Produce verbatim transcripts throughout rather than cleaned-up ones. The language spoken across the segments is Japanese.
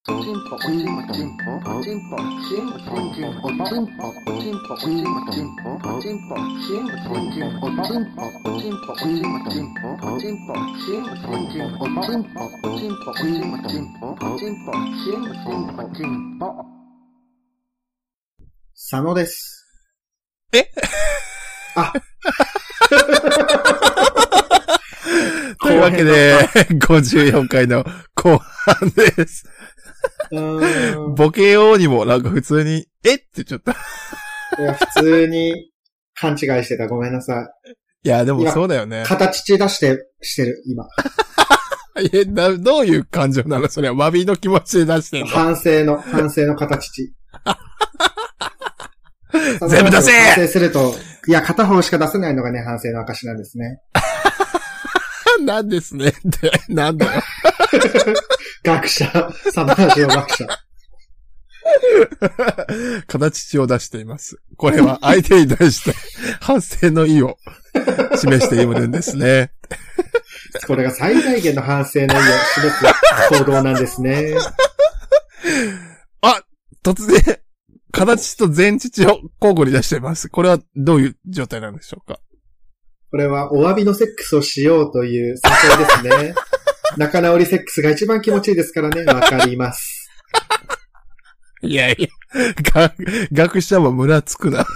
佐野です。 えあというわけで、ごじゅうよんかいの後半です。 うーんボケようにもなんか普通に、えって言っちゃった。 いや、普通に勘違いしてた。ごめんなさい。 いや、でもそうだよね。 形出して、してる、今。 え、な、どういう感情なのそれは、詫びの気持ちで出してんの反省の、反省の形値。 全部出せ反省すると、いや、片方しか出せないのがね、反省の証なんですね。 なんですねって、なんだよ。 学者、サバージオ学者。 形値を出しています。これは相手に対して反省の意を示しているんですね。 これが最大限の反省の意を示す行動なんですね。 あ、突然、形と前乳を交互に出しています。これはどういう状態なんでしょうか？ これはお詫びのセックスをしようという誘いですね。仲直りセックスが一番気持ちいいですからね。わかります。 いやいや、が、学者もムラつくな。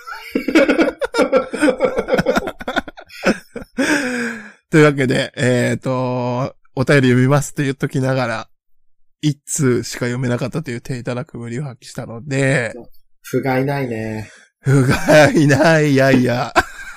というわけで、えっと、お便り読みますって言っときながら、一通しか読めなかったという手いただくぶりを発揮したので、 不甲斐ないね。 不甲斐ない、いやいや。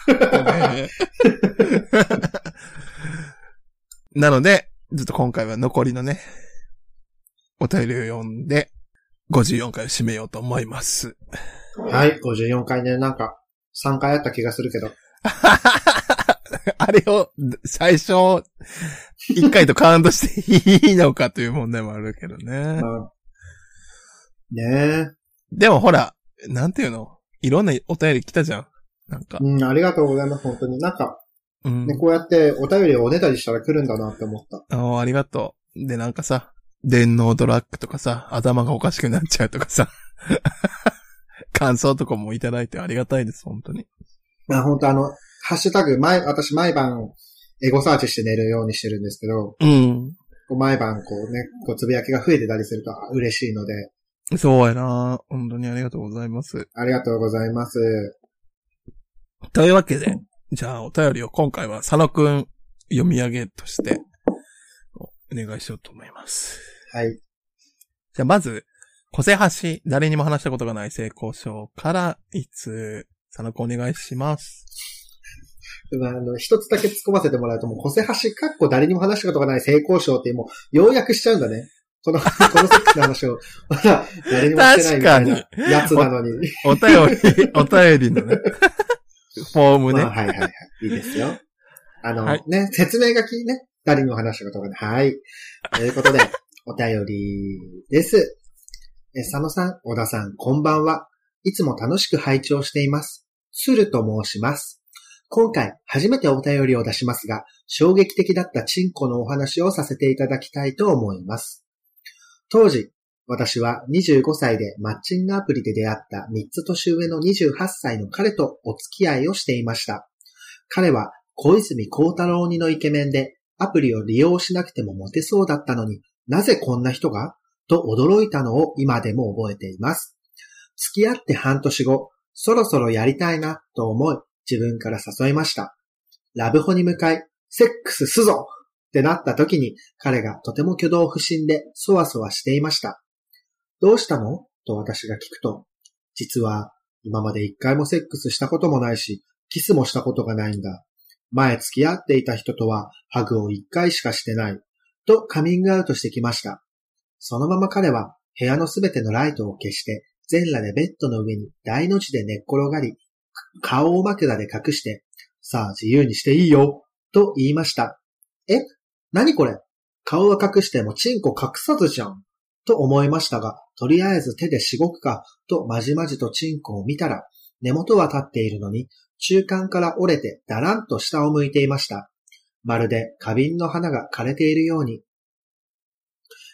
なので、ちょっと今回は残りのね、お便りを読んで、ごじゅうよんかいを締めようと思います。 はい、ごじゅうよんかいね、なんか、さんかいあった気がするけど。 あれを、最初、いっかいとカウントしていいのかという問題もあるけどね。 うん、ねえ。 でもほら、なんていうの？いろんなお便り来たじゃん。なんか。 うん、ありがとうございます、本当に。なんか、 うん、 ね、こうやってお便りをおねだりしたら来るんだなって思った。 ああ、ありがとう。で、なんかさ、電脳ドラッグとかさ、頭がおかしくなっちゃうとかさ、感想とかもいただいてありがたいです、本当に。 あ、本当あの、ハッシュタグ、毎、私毎晩、エゴサーチして寝るようにしてるんですけど、 うん。 毎晩こうね、こうつぶやきが増えてたりすると嬉しいので。 そうやな。本当にありがとうございます。 ありがとうございます。 というわけで、じゃあお便りを今回は佐野くん読み上げとしてお願いしようと思います。 はい。 じゃあまず、小瀬橋、誰にも話したことがない性交渉からいつ佐野くんお願いします。 あの、一つだけ突っ込ませてもらうと、もう、小瀬橋かっこ誰にも話したことがない性交渉ってもう、要約しちゃうんだね。この、このセックスの話を、まだ誰にもしてないみたいなやつなのに。 お, お便り、お便りのね、フォームね、 まあ。はいはいはい。いいですよ。あの、 はい、 ね、説明書きね、誰にも話したことがない。はい。ということで、お便りです。え、佐野さん、小田さん、こんばんは。いつも楽しく拝聴しています。スルと申します。今回初めてお便りを出しますが、衝撃的だったチンコのお話をさせていただきたいと思います。当時、私はにじゅうごさいでマッチングアプリで出会ったみっつ年上のにじゅうはっさいの彼とお付き合いをしていました。彼は小泉孝太郎似のイケメンで、アプリを利用しなくてもモテそうだったのになぜこんな人がと驚いたのを今でも覚えています。付き合って半年後、そろそろやりたいなと思い、自分から誘いました。ラブホに向かい、セックスすぞってなった時に彼がとても挙動不審でそわそわしていました。どうしたのと私が聞くと、実は今まで一回もセックスしたこともないし、キスもしたことがないんだ。前付き合っていた人とはハグを一回しかしてない。とカミングアウトしてきました。そのまま彼は部屋のすべてのライトを消して全裸でベッドの上に大の字で寝っ転がり、顔を枕で隠して、さあ自由にしていいよ、と言いました。え？何これ？顔は隠してもチンコ隠さずじゃん。と思いましたが、とりあえず手でしごくか、とまじまじとチンコを見たら、根元は立っているのに、中間から折れてだらんと下を向いていました。まるで花瓶の花が枯れているように。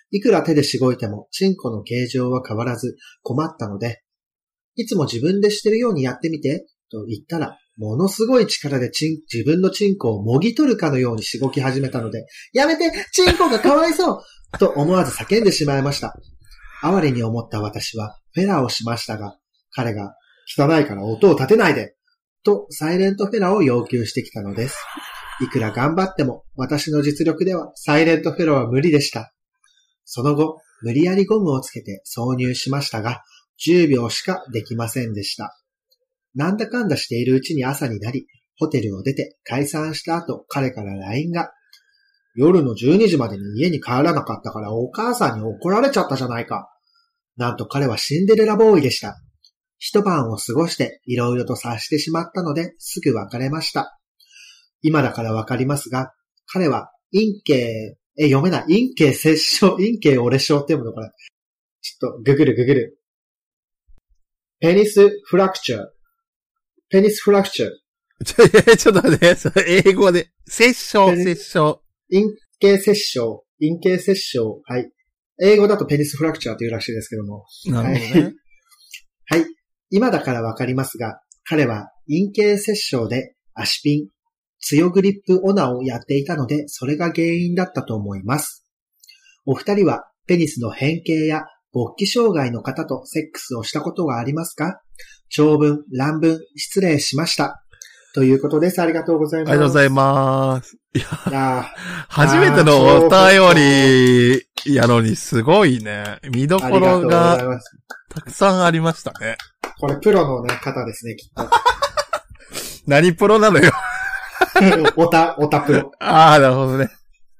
いくら手でしごいても、チンコの形状は変わらず困ったので、いつも自分でしてるようにやってみて、と言ったら、ものすごい力でチン、自分のチンコをもぎ取るかのようにしごき始めたので、やめてチンコがかわいそうと思わず叫んでしまいました。哀れに思った私はフェラをしましたが、彼が汚いから音を立てないでとサイレントフェラを要求してきたのです。いくら頑張っても私の実力ではサイレントフェラは無理でした。その後、無理やりゴムをつけて挿入しましたが、じゅうびょうしかできませんでした。なんだかんだしているうちに朝になり、ホテルを出て解散した後、彼から ライン が、夜のじゅうにじまでに家に帰らなかったからお母さんに怒られちゃったじゃないか。なんと彼はシンデレラボーイでした。一晩を過ごしていろいろと察してしまったのですぐ別れました。今だからわかりますが、彼は陰茎、え、読めない。陰茎折傷、陰茎折れ傷って読むのかな。ちょっとググるググる。ペニスフラクチャー。ペニスフラクチャー。 ちょ、ちょっと待って、それ英語で。折傷、折傷。 陰茎折傷、陰茎折傷。はい。英語だとペニスフラクチャーというらしいですけども。 なるほどね。 はい。今だからわかりますが、彼は陰茎折傷で足ピン、強グリップオナをやっていたので、それが原因だったと思います。お二人はペニスの変形や勃起障害の方とセックスをしたことはありますか？長文、乱文、失礼しました。ということです。ありがとうございます。 ありがとうございます。いや、 や初めてのお便りやのにすごいね。見どころがたくさんありましたね。 これプロの、ね、方ですね、きっと。 何プロなのよ。 おた、おたプロ。 ああ、なるほどね。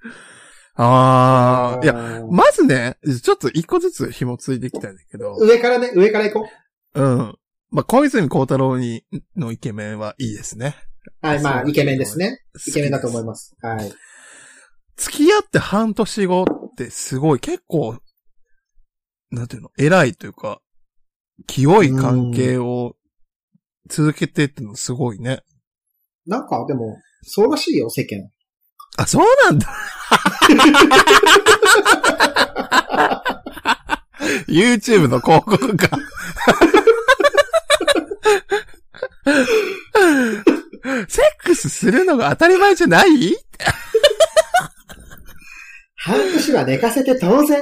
ああ、いや、まずね、ちょっと一個ずつ紐ついていきたいんだけど。 上からね、上から行こう。うん。まあ、小泉孝太郎に、のイケメンはいいですね。 はい、まあ、イケメンですね。イケメンだと思います。はい。 付き合って半年後ってすごい、結構、なんていうの、偉いというか、清い関係を続けてってのすごいね。 なんか、でも、そうらしいよ、世間。 あ、そうなんだ。YouTube の広告か。セックスするのが当たり前じゃない？ 半年は寝かせて当然。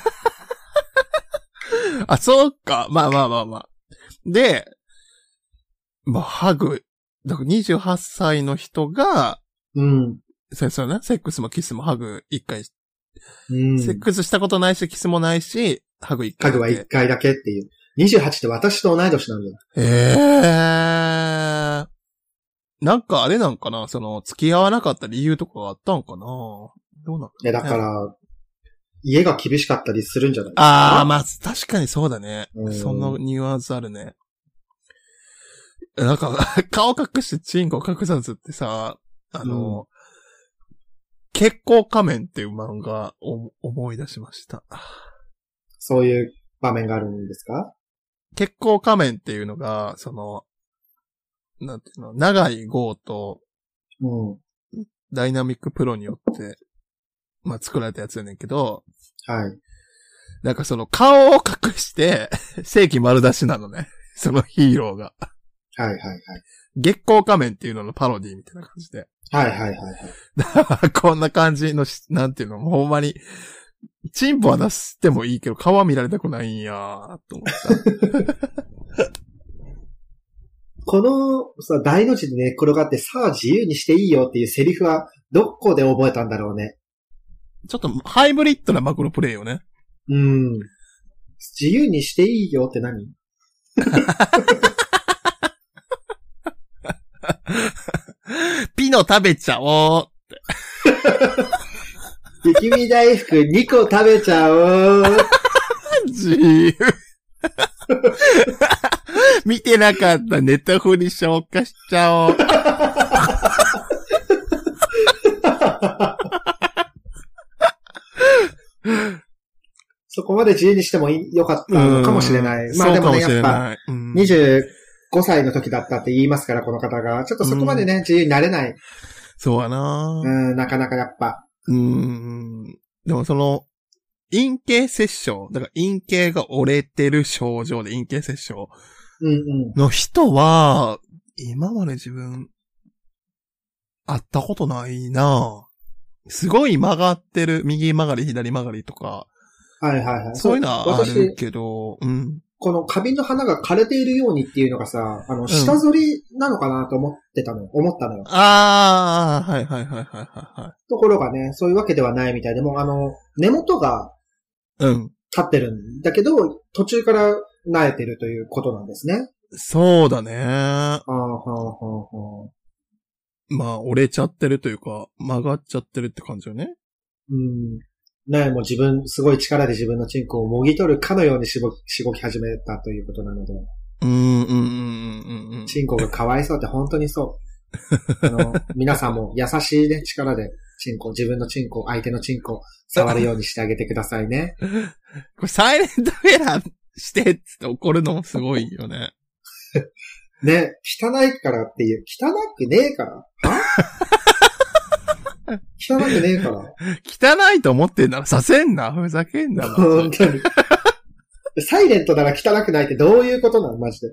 あ、そうか。まあまあまあまあ。で、まあ、ハグ。だからにじゅうはっさいの人が、 うん。 そうですよね。セックスもキスもハグ一回、 うん。 セックスしたことないし、キスもないし、ハグ一回ハグは一回だけっていう。にじゅうはちって私と同い年なんだよ。 へえー。なんかあれなんかな、その、付き合わなかった理由とかがあったんかな、どうなんだろう、ね、 いや、だから、家が厳しかったりするんじゃないですか。 ああ、まあ、確かにそうだね。 うん、 そのニュアンスあるね。なんか、顔隠してチンコ隠さずってさ、あの、うん、結構仮面っていう漫画を思い出しました。 そういう場面があるんですか？ 結構仮面っていうのが、その、なんていうの、長井豪と、 うん、 ダイナミックプロによって、まあ、作られたやつやねんけど、 はい。 なんかその顔を隠して、正規丸出しなのね。そのヒーローが。 はいはいはい。 月光仮面っていうののパロディみたいな感じで。 はいはいはいはい。 こんな感じの、なんていうの、ほんまに、チンポは出してもいいけど、顔は見られたくないんやー、と思った。 この、さ、大の字で寝っ転がってさあ自由にしていいよっていうセリフは、どこで覚えたんだろうね。 ちょっとハイブリッドなマクロプレイよね。 うん。自由にしていいよって何？ ピノ食べちゃおうって。 雪見大福にこ食べちゃおう。 自由。見てなかったネタフリ消化しちゃおう。 そこまで自由にしてもよかったのかもしれない。まあでもね、やっぱ、にじゅうごさいの時だったって言いますから、この方が。ちょっとそこまでね、うん、自由になれない。 そうやなうん、なかなかやっぱ。 うん。でもその、 陰茎摂症、だから陰茎が折れてる症状で陰茎摂症うんうん。 の人は、今まで自分、会ったことないなぁ。すごい曲がってる、右曲がり、左曲がりとか、 はいはいはい。 そういうのはある私、 けど、うん。 この花瓶の花が枯れているようにっていうのがさ、あの、下反りなのかなと思ってたのよ。思ったのよ。 ああ、はいはいはいはいはいはい。 ところがね、そういうわけではないみたいで、もうあの、根元がうん。 立ってるんだけど、途中から苗えてるということなんですね。 そうだね。 あーはーはーはー。 まあ、折れちゃってるというか、曲がっちゃってるって感じよね。 うん。ねもう自分、すごい力で自分のチンコをもぎ取るかのようにしごしごき始めたということなので。 うんうんうんうんうん。 チンコがかわいそうって本当にそう。あの、皆さんも優しいね、力で、チンコ、自分のチンコ、相手のチンコ、触るようにしてあげてくださいね。 これサイレントフェラーしてって怒るのもすごいよね。 ね、汚いからっていう、汚くねえからは汚くねえから汚いと思ってんならさせんな。ふざけんな。 本当に。サイレントなら汚くないってどういうことなのマジで。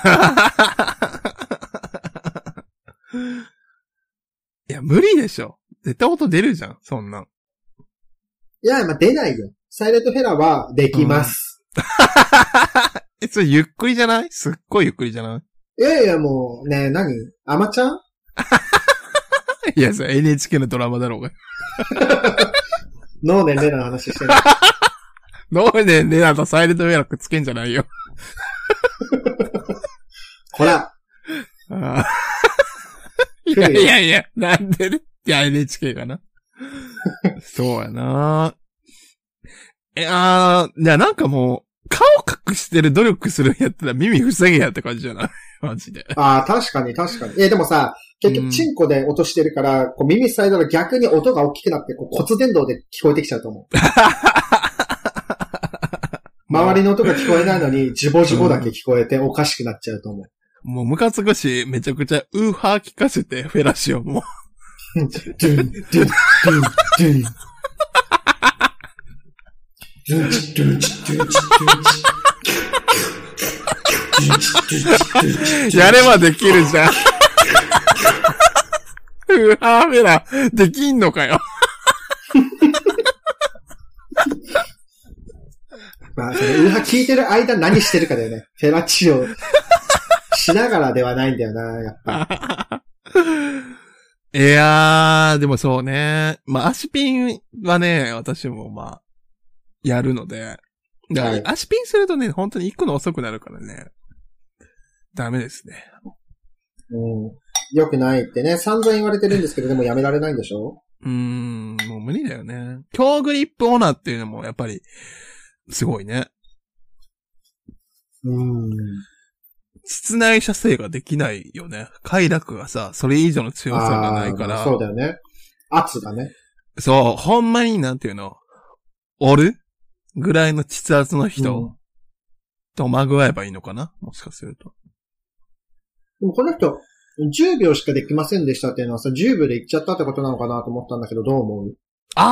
いや、無理でしょ。絶対音出るじゃん、そんなん。 いや、まあ、出ないよ。サイレントフェラーはできます。 え、それゆっくりじゃない？すっごいゆっくりじゃない？ いやいや、もう、ね、何アマちゃんいや、それ エヌエイチケー のドラマだろうが。 脳年齢の話してる。 どうねんね、あとサイレントフェラーくっつけんじゃないよ。 ほら。 あいやいやいや、なんでね。いや、エヌエイチケー かな。そうやな。え、あー、いや、なんかもう、顔隠してる努力するんやったら耳塞げやって感じじゃないマジで。 ああ、確かに確かに。え、でもさ、結局チンコで落としてるから、こう耳塞いだら逆に音が大きくなって、こう骨伝導で聞こえてきちゃうと思う。周りの音が聞こえないのに、ジボジボだけ聞こえておかしくなっちゃうと思う。 もうムカつくし、めちゃくちゃウーハー聞かせて、フェラシオも。 ドゥン、ドゥン、ドゥン、ドゥン、ドゥン。ドゥン、ドゥン、ドゥン、ドゥン、ドゥン。 やればできるじゃん。ウーハーフェラ、できんのかよ。 まあ、それ、ウーハー聞いてる間何してるかだよね。フェラチオしながらではないんだよな、やっぱ。 いやー、でもそうね。まあ、足ピンはね、私もまあ、やるので。だから、足ピンするとね、本当に行くの遅くなるからね。ダメですね。 うん。良くないってね、散々言われてるんですけど、でもやめられないんでしょ？ うーん、もう無理だよね。強グリップオナーっていうのもやっぱり、すごいね。 うん。 室内射精ができないよね。快楽がさ、それ以上の強さがないから。 そうだよね。圧だね。 そう、ほんまになんていうの、折るぐらいの膣圧の人とまぐわえばいいのかな、もしかすると。 でもこの人、じゅうびょうしかできませんでしたっていうのはさ、じゅうびょうでいっちゃったってことなのかなと思ったんだけど、どう思う？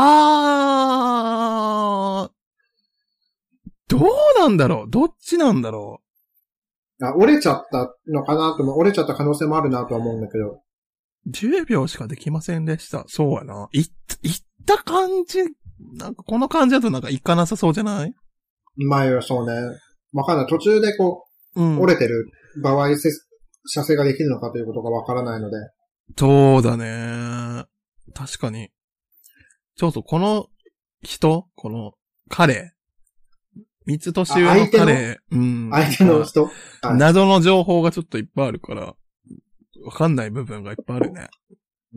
あー、どうなんだろう？どっちなんだろあ、折れちゃったのかなとも、折れちゃった可能性もあるなとは思うんだけど。 う？じゅうびょうしかできませんでした。そうやな。い、いった感じ、なんかこの感じだとなんかいかなさそうじゃない？ まあ、そうね。わかんない。途中でこう、うん、折れてる場合、射精ができるのかということがわからないので。 そうだね。確かに。ちょっとこの人、この彼、三つ年上の彼、 うん。相手の人、 はい、謎の情報がちょっといっぱいあるから、わかんない部分がいっぱいあるね。 うん、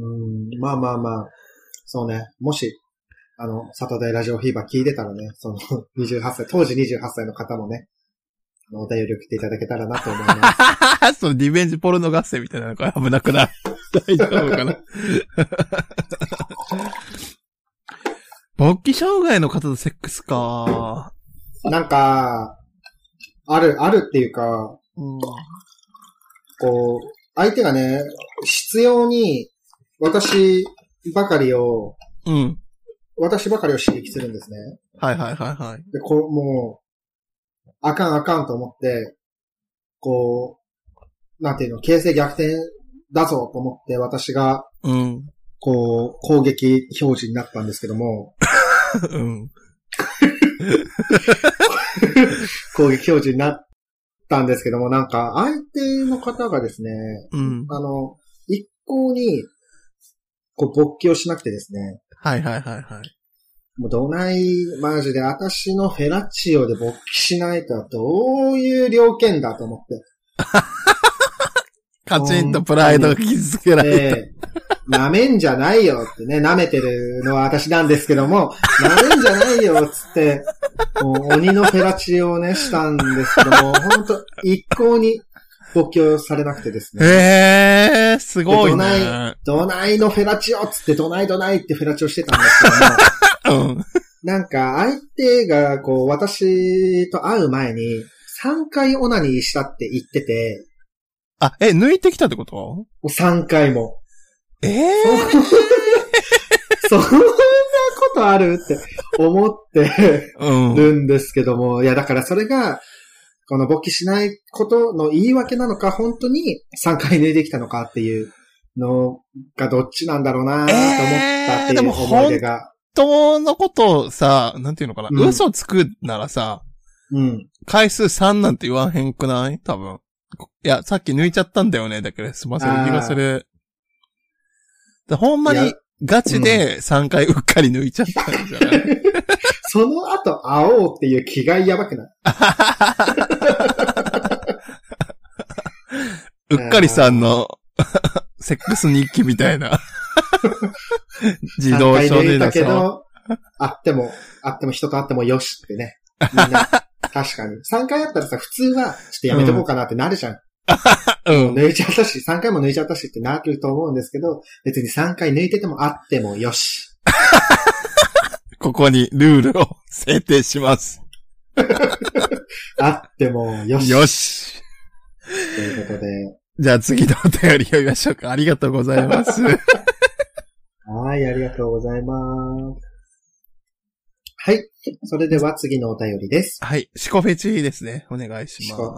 まあまあまあ、そうね。もし、あの、サタデーラジオフィーバー聞いてたらね、そのにじゅうはっさい、当時にじゅうはっさいの方もね、お便りを送っていただけたらなと思います。 そのリベンジポルノ合戦みたいなのが危なくない？大丈夫かな？勃起障害の方とセックスか。 なんか、ある、あるっていうか、 うん、 こう、相手がね、必要に私ばかりを、 うん。 私ばかりを刺激するんですね。 はいはいはいはい。 で、こう、もう、あかんあかんと思って、こう、なんていうの、形勢逆転だぞと思って私が、 うん。 こう、攻撃表示になったんですけども、 うん。 攻撃表示になったんですけども、なんか相手の方がですね、 うん。 あの、一向に、こう、勃起をしなくてですね、 はいはいはいはい。 もうどない、マジで、私のフェラチオで勃起しないとはどういう了見だと思って。 カチンとプライドが傷つけられた。 えー、舐めんじゃないよってね、舐めてるのは私なんですけども、舐めんじゃないよっつって、もう鬼のフェラチオをね、したんですけども、ほんと一向に勃起をされなくてですね。 へー、すごいね。 どない、どないのフェラチオっつってどないどないってフェラチオしてたんですけども、うん、なんか相手がこう私と会う前にさんかいオナニーしたって言ってて、 あ、え、抜いてきたってこと？ もうさんかいも。 ええー、そんなことあるって思ってるんですけども、うん、いやだからそれが、この勃起しないことの言い訳なのか、本当にさんかい抜いてきたのかっていうのがどっちなんだろうなと思ったっていう思い出が。 えー、本当のことをさ、なんていうのかな、うん、嘘つくならさ、 うん、 回数さんなんて言わへんくない多分。いや、さっき抜いちゃったんだよね。だけど、すみません。気がする。ほんまにガチでさんかいうっかり抜いちゃったんじゃない、うん、 その後、会おうっていう気概やばくないうっかりさんのセックス日記みたいな自動書類だけど、 会っても、会っても人と会ってもよしってね。みんな、確かに。さんかいあったらさ、普通は、ちょっとやめとこうかなってなるじゃん。うん。抜いちゃったし、さんかいも抜いちゃったしってなると思うんですけど、別にさんかい抜いててもあってもよし。 ここにルールを制定します。 あってもよし。 よし。 ということで。 じゃあ次のお便り読みましょうか。ありがとうございます。 はい、ありがとうございます。はい。それでは次のお便りです。 はい。シコフェチですね。お願いします。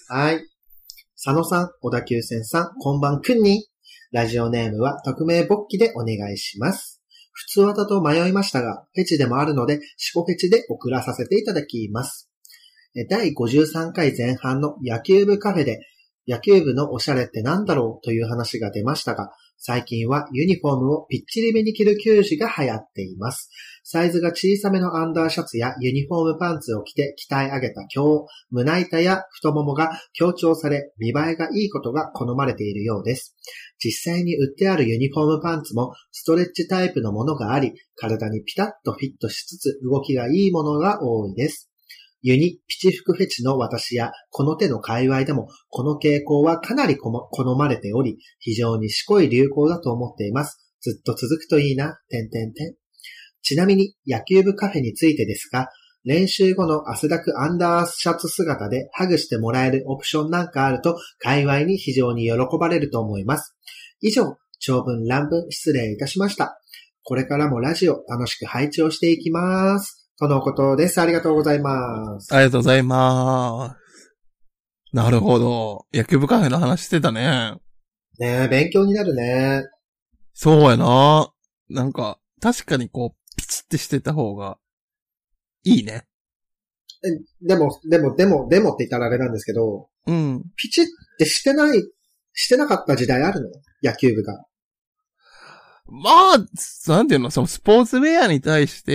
はい。佐野さん、小田急線さん、こんばんくんに。ラジオネームは匿名勃起でお願いします。普通技と迷いましたが、フェチでもあるので、シコフェチで送らさせていただきます。だいごじゅうさんかい前半の野球部カフェで、野球部のおしゃれってなんだろうという話が出ましたが、最近はユニフォームをぴっちりめに着る球児が流行っています。サイズが小さめのアンダーシャツやユニフォームパンツを着て鍛え上げた胸、胸板や太ももが強調され見栄えがいいことが好まれているようです。実際に売ってあるユニフォームパンツもストレッチタイプのものがあり、体にピタッとフィットしつつ動きがいいものが多いです。ユニ、ピチ服フェチの私やこの手の界隈でもこの傾向はかなり好まれており、非常にしこい流行だと思っています。ずっと続くといいな、てんてんてん。ちなみに野球部カフェについてですが、練習後の汗だくアンダーシャツ姿でハグしてもらえるオプションなんかあると、界隈に非常に喜ばれると思います。以上、長文乱文失礼いたしました。これからもラジオ楽しく拝聴していきます。とのことです。ありがとうございます。 ありがとうございます。なるほど。野球部カフェの話してたね。 ねえ、勉強になるね。 そうやな。なんか、確かにこう、ピチってしてた方が、いいね。 でも、でも、でも、でもって言ったらあれなんですけど、 うん。 ピチってしてない、してなかった時代あるの？野球部が。 まあ、なんていうの、そのスポーツウェアに対して、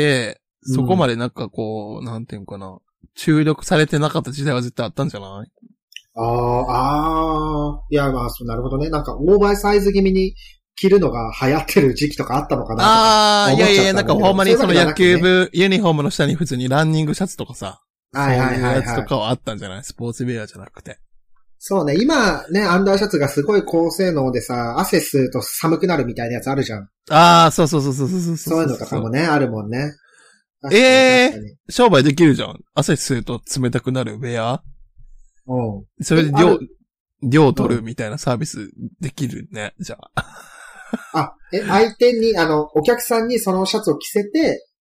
そこまでなんかこう、うん、なんていうのかな、注力されてなかった時代は絶対あったんじゃない？ ああ、ああ、いや、まあ、そう、なるほどね。なんか、オーバーサイズ気味に着るのが流行ってる時期とかあったのかなとか。 ああ、いやいや、なんかほんまにその野球部ユニフォームの下に普通にランニングシャツとかさ、 はいはいはい、はい。 そういうやつとかはあったんじゃない？スポーツウェアじゃなくて。 そうね、今ね、アンダーシャツがすごい高性能でさ、汗吸うと寒くなるみたいなやつあるじゃん。 ああ、そうそうそうそうそうそう。 そういうのとかもね、あるもんね。 ええー、商売できるじゃん。汗吸うと冷たくなるウェア。 うん。 それで量、量取るみたいなサービスできるね、じゃあ。 あ、え、相手に、あの、お客さんにそのシャツを着せて、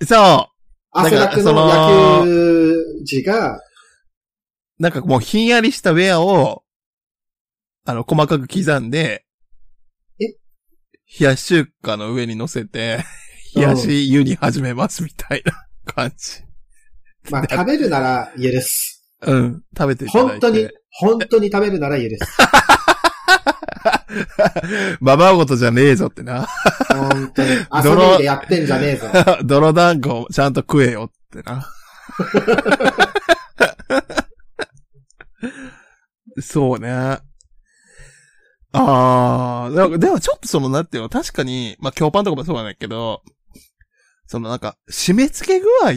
そう。 汗だくの野球時が、 なんかもうひんやりしたウェアを、あの、細かく刻んで、 え冷やし中華の上に乗せて、冷やし湯に始めますみたいな感じ。 まあ、食べるなら許す。 うん、食べていただいて。 本当に、本当に食べるなら許す。 ままごとじゃねえぞってな。 本当に。遊びでやってんじゃねえぞ。 泥団子ちゃんと食えよってな。そうね。ああ、でも、でもちょっとその、なんていうの、確かに、まあ、京パンとかもそうなんだけど、そのなんか、締め付け具合って、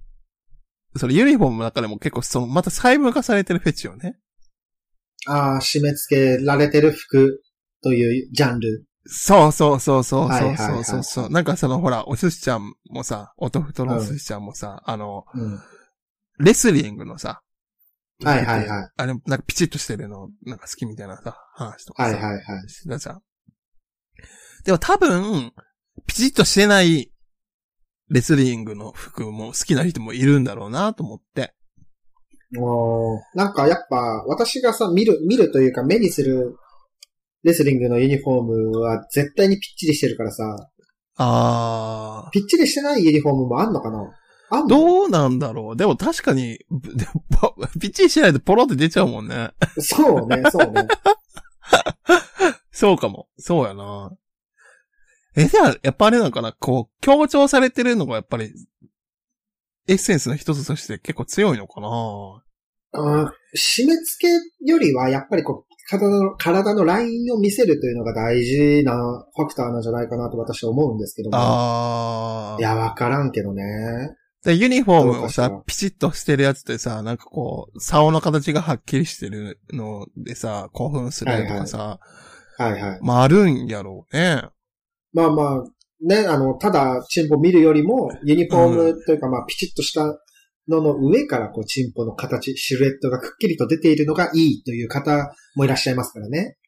そのユニフォームの中でも結構その、また細分化されてるフェチよね。 ああ、締め付けられてる服というジャンル。 そうそうそうそうはいはいそうそうそう。なんかそのほら、お寿司ちゃんもさ、お豆腐とのお寿司ちゃんもさ、うん、あの、うん、レスリングのさ、 はいはいはい。 あれ、なんかピチッとしてるの、なんか好きみたいなさ、話とかさ。 はいはいはい。 してたじゃん。でも多分、ピチッとしてないレスリングの服も好きな人もいるんだろうなと思って。 おー、なんかやっぱ、私がさ、見る、見るというか目にするレスリングのユニフォームは絶対にぴっちりしてるからさ。 あー。 ぴっちりしてないユニフォームもあんのかな？あんの？ どうなんだろう。でも確かに、ぴっちりしないとポロって出ちゃうもんね。 そうね、そうね。 そうかも。そうやな。え、じゃあ、やっぱあれなのかな、こう、強調されてるのがやっぱり、エッセンスの一つとして結構強いのかな。 あ、締め付けよりは、やっぱりこう、体の、体のラインを見せるというのが大事なファクターなんじゃないかなと私は思うんですけども。 ああ。 いや、わからんけどね。 で、ユニフォームをさ、ピチッとしてるやつってさ、なんかこう、竿の形がはっきりしてるのでさ、興奮するとかさ、 はいはい。はいはい。 まああるんやろうね。 まあまあ、ね、あの、ただ、チンポ見るよりも、ユニフォームというか、まあ、ピチッとしたのの上から、こう、チンポの形、シルエットがくっきりと出ているのがいいという方もいらっしゃいますからね。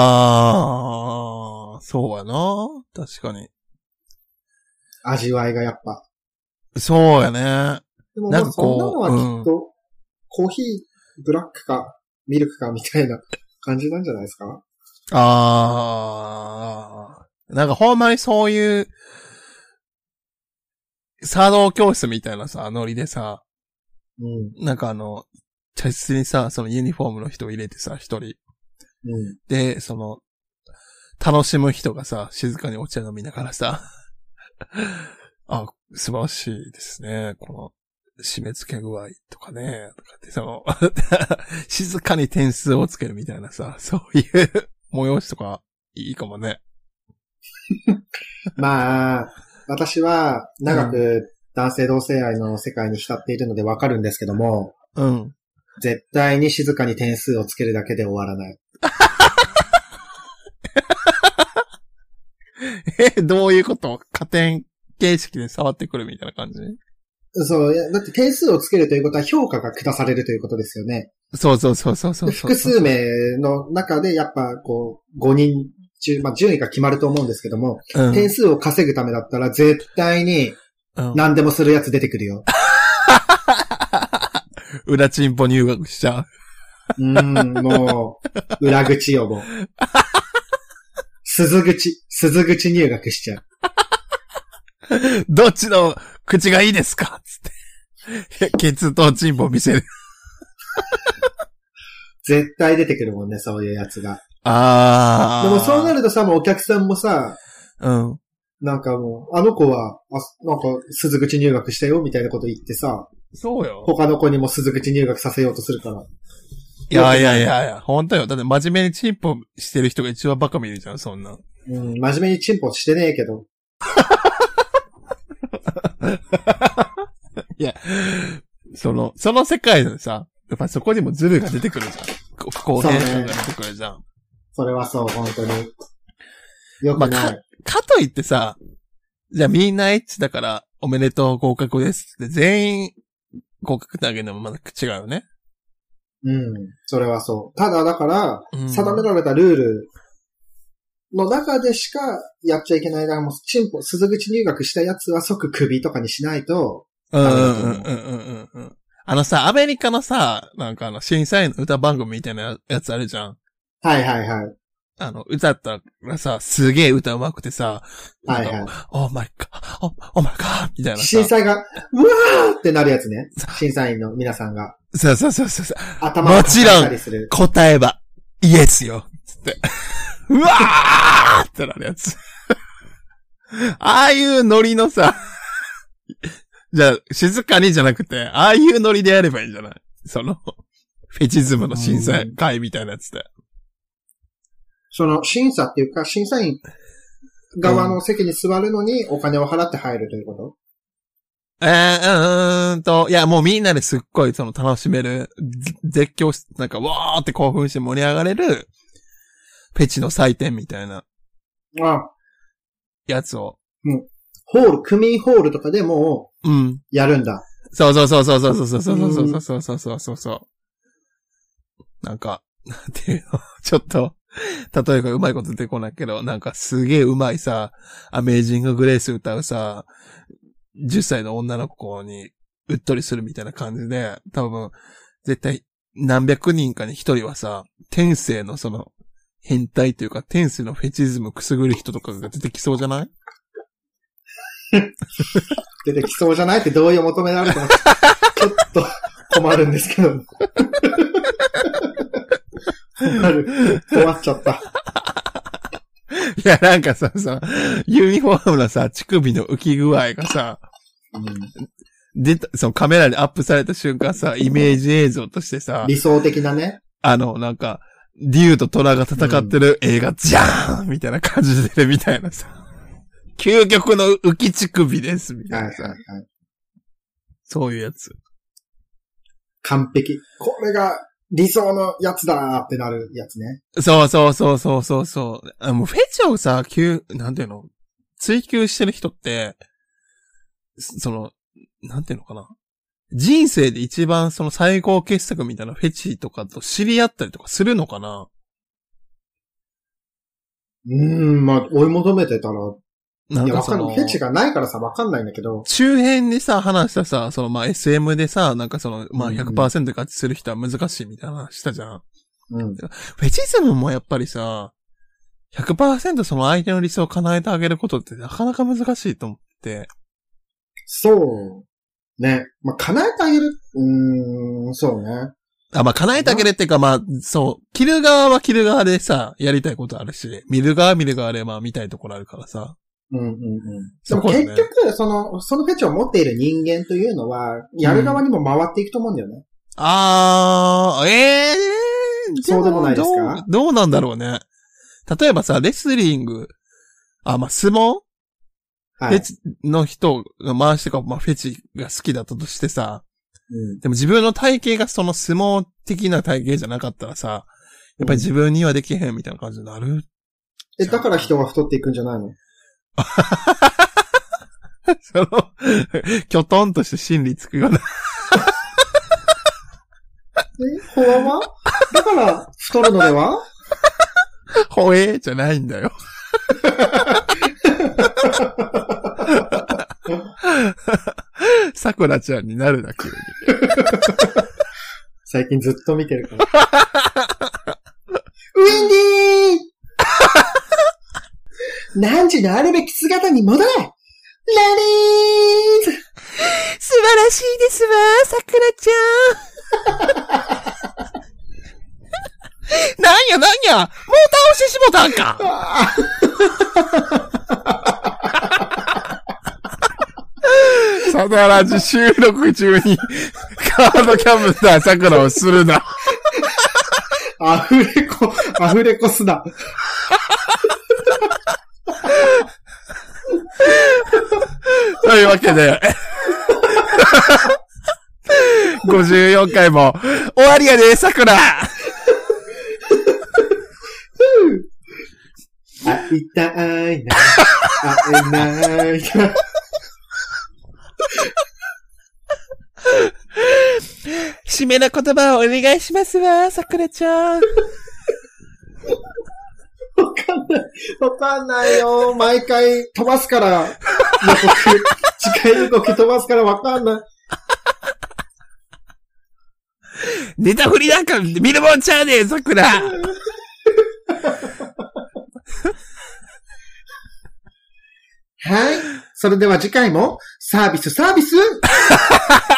ああ、そうやな。確かに。 味わいがやっぱ。 そうやね。 でも、まあ、そんなのはきっと、うん、コーヒー、ブラックか、ミルクかみたいな感じなんじゃないですか？ ああ。なんかほんまにそういう、茶道教室みたいなさ、ノリでさ、 うん、 なんかあの、茶室にさ、そのユニフォームの人を入れてさ、一人。 うん、 で、その、楽しむ人がさ、静かにお茶飲みながらさ、あ、素晴らしいですね。この、締め付け具合とかね、とかってその、静かに点数をつけるみたいなさ、そういう催しとか、いいかもね。 まあ、私は長く男性同性愛の世界に浸っているのでわかるんですけども、 うん。 絶対に静かに点数をつけるだけで終わらない。 え、どういうこと？加点形式で触ってくるみたいな感じ？ そう、だって点数をつけるということは評価が下されるということですよね。 そうそうそうそうそうそう。 複数名の中でやっぱこう、ごにん中、まあ順位が決まると思うんですけども、うん、点数を稼ぐためだったら絶対に何でもするやつ出てくるよ。 うん、裏チンポ入学しちゃう。 うーん、もう、裏口よ、もう。鈴口、鈴口入学しちゃう。 どっちの口がいいですかつって。ケツとチンポ見せる。 絶対出てくるもんね、そういうやつが。 ああ。 でもそうなるとさ、もうお客さんもさ、 うん。 なんかもう、あの子は、あ、なんか、鈴口入学したよ、みたいなこと言ってさ、 そうよ。 他の子にも鈴口入学させようとするから。 いやいやいやいや、ほんとよ。だって真面目にチンポしてる人が一番バカ見るじゃん、そんな。 うん、真面目にチンポしてねえけど。 いや、その、その世界でさ、やっぱそこにもズルが出てくるじゃん。不公平感が出てくるじゃん。 それはそう、本当に。よくない。 まあ、か、かといってさ、じゃあみんなエッチだからおめでとう合格ですって全員合格ってあげるのもまだ違うよね。 うん、それはそう。ただだから、うん、定められたルールの中でしかやっちゃいけない。だからもう、チンポ、鈴口入学したやつは即首とかにしないと。 うんうんうんうんうんうん。あのさ、アメリカのさ、なんかあの、審査員の歌番組みたいなやつあるじゃん。 はいはいはい。 あの、歌ったらさ、すげえ歌上手くてさ、 はいはい。 オーマイカー、オーマイカーみたいなさ。 審査員が、うわーってなるやつね。審査員の皆さんが。 そうそうそうそう。 頭を叩いたりする。 もちろん、答えは、イエスよつって。うわーってなるやつ。ああいうノリのさ、じゃあ、静かにじゃなくて、ああいうノリでやればいいんじゃない？その、フェチズムの審査会みたいなやつで。 その、審査っていうか、審査員側の席に座るのにお金を払って入るということ？ えー、うーんと、いや、もうみんなですっごいその楽しめる、絶叫し、なんかわーって興奮して盛り上がれる、フェチの祭典みたいな、 あやつを。 うん。ホール、区民ホールとかでも、うん。やるんだ。 そうそうそうそうそうそうそうそうそうそうそうそうそうそう。なんか、なんていうの、ちょっと、例えばうまいこと出てこないけど、なんかすげえうまいさ、アメージンググレース歌うさ、じゅっさいの女の子にうっとりするみたいな感じで、多分、絶対何百人かに一人はさ、天性のその、変態というか、天性のフェチズムくすぐる人とかが出てきそうじゃない？出てきそうじゃないって同意を求められても、ちょっと困るんですけど。困る。困っちゃった。 いや、なんかさ、さ、ユニフォームのさ、乳首の浮き具合がさ、うん、出た、そのカメラにアップされた瞬間さ、イメージ映像としてさ、 理想的なね。 あの、なんか、竜と虎が戦ってる映画、じゃーんみたいな感じで出るみたいなさ、究極の浮き乳首です、みたいなさ、はいはいはい、そういうやつ。 完璧。これが理想のやつだーってなるやつね。 そうそうそうそうそうそう。あもうフェチをさ、急、なんていうの追求してる人って、その、なんていうのかな。人生で一番その最高傑作みたいなフェチとかと知り合ったりとかするのかな？ うーん、まあ、追い求めてたら、なんかそのいや、わかんない。フェチがないからさ、わかんないんだけど。 中辺にさ、話したさ、そのまあ エスエム でさ、なんかその、まあ ひゃくパーセント 勝ちする人は難しいみたいな話したじゃん。うん。フェチズムもやっぱりさ、ひゃくパーセント その相手の理想を叶えてあげることってなかなか難しいと思って。 そう。ね。まあ、叶えてあげるうーん、そうね。 あ、まあ、叶えてあげるっていうか、まあ、そう、着る側は着る側でさ、やりたいことあるし、見る側は見る側でまあ見たいところあるからさ。 うんうんうん。でも結局、その、そのフェチを持っている人間というのは、やる側にも回っていくと思うんだよね。うん、 あー、ええー、そうでもないですか？ どう、どうなんだろうね。例えばさ、レスリング、あ、まあ、相撲はい、フェチの人が回してか、まあ、フェチが好きだったとしてさ、うん、でも自分の体型がその相撲的な体型じゃなかったらさ、やっぱり自分にはできへんみたいな感じになる、うん、 え、だから人が太っていくんじゃないの？ その、きょとんとして心理つくような。 え、ほわわ？だから太るのでは？ ほえーじゃないんだよ。さくらちゃんになるな、急に。 最近ずっと見てるから。ウィンディー何時のあるべき姿に戻れラリーズ素晴らしいですわ、さくらちゃん。なんやなんやもう倒してしもたんかサダラジ収録中にカードキャプターさくらをするな。 アフレコ、アフレコすな。 というわけで、ごじゅうよんかいも終わりやで、さくら。 会いたいな、会えないな。 締めの言葉をお願いしますわ、さくらちゃん。 わかんない。 わかんないよ。毎回飛ばすから、予告、次回予告飛ばすからわかんない。 ネタ振りなんか見るもんちゃうねん、桜。 はい。それでは次回もサービスサービス